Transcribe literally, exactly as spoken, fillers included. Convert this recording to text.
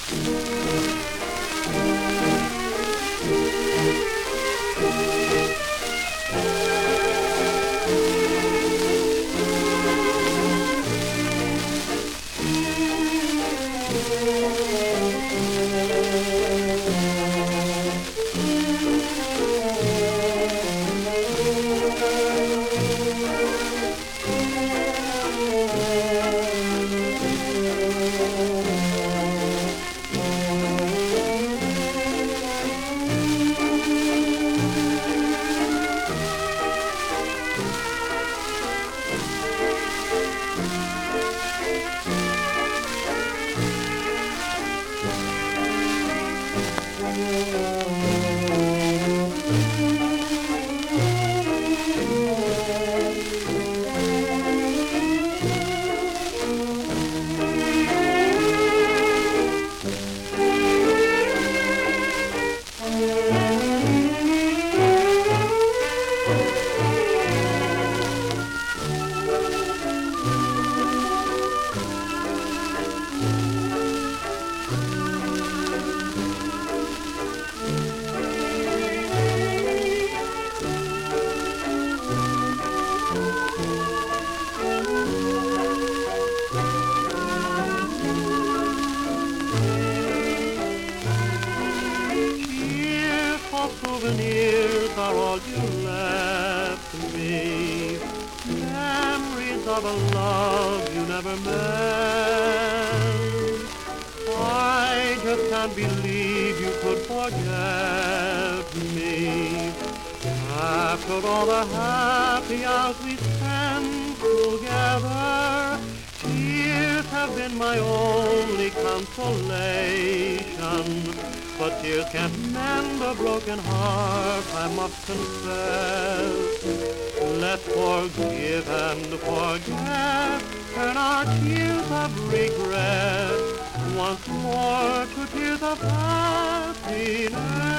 Souvenirs are all you left me, memories of a love you never meant. I just can't believe you could forget me after all the happy hours we spent together. Tears have been my only consolation, but tears can't mend a broken heart, I must confess. Let's forgive and forget, turn our tears of regret once more to tears of happiness.